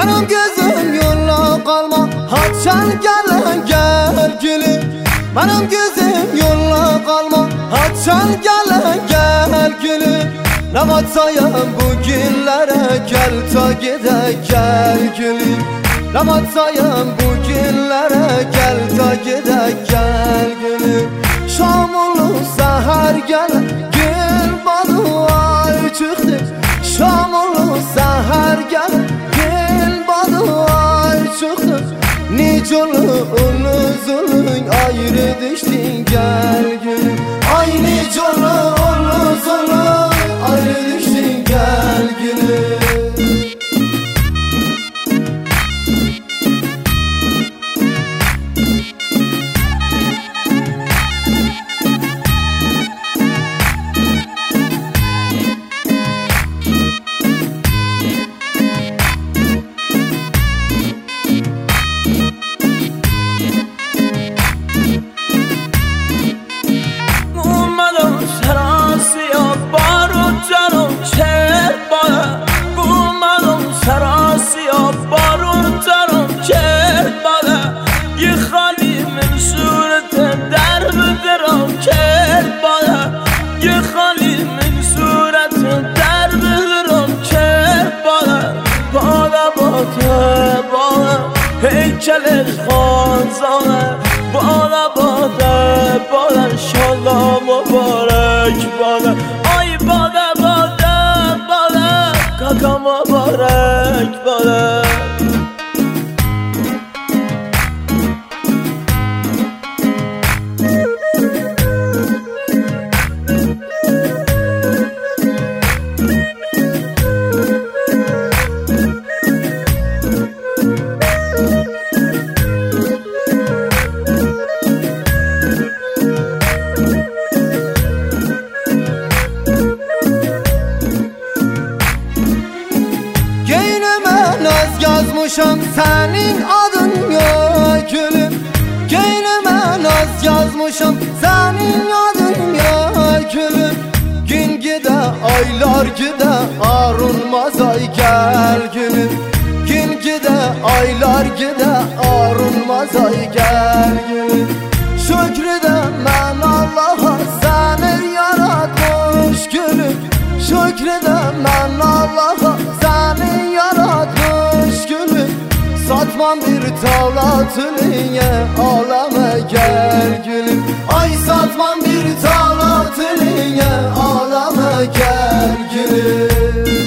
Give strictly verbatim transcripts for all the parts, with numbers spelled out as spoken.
Benim gözüm yolla kalma, haçan gel gel gülüm. Benim gözüm yolla kalma, haçan gel gel gülüm. Ne vatsayım bu günlere, gel ta gide gel gülüm. Ne vatsayım bu günlere, gel ta gide gel gülüm. Şam olur seher gel, gül badı ay çıktı. Şam olur seher gel, gül badı ay çıktı. Nice olur uzun ayrı düştün gel gülüm. Ay nice olur uzun ayrı düştün gel gülüm. هیکل خانزانه بالا باده باده انشالله مبارک باده. آی باده باده باده کاکا مبارک باده. Yazmışam senin adın ya gülüm. Geynime naz yazmışam senin adın ya gülüm. Gün gide aylar gide arınmaz ay gel gülüm. Gün gide aylar gide arınmaz ay gel gülüm. Şükredem ben Allah'a seni yaratmış gülüm. Şükredem ben Allah'a seni yaratmış gülüm. Satmam bir tavlatılıya ağlama gel gülüm. Ay satmam bir tavlatılıya ağlama gel gülüm.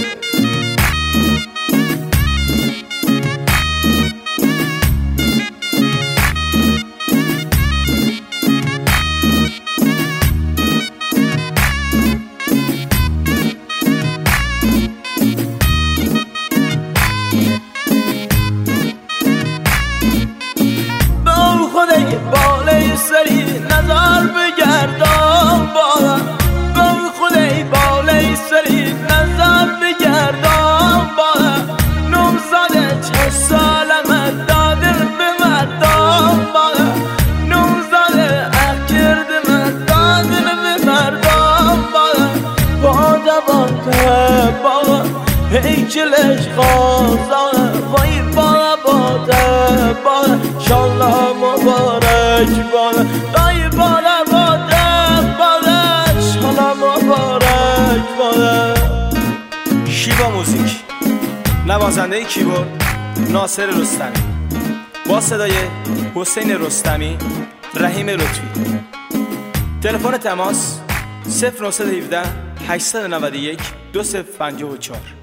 سری نظر بگردم بالا بم خدای بالای سری نظر بگردم بالا. نوزاده چه سالمه دادر به مردم بالا. نوزاده اکردمه دادر به مردم بالا. باده باده بالا هیکلش خانزانه وای بالا باده بالا انشالله مبارک بالا. دای بالا باده بالا انشالله مبارک بالا. شیوا موزیک، نوازنده کیبورد ناصر رستمی، با صدای حسین رستمی، رحیم لطفی. تلفن تماس صفر نه یک هفت هشت نه یک دو صفر پنج چهار.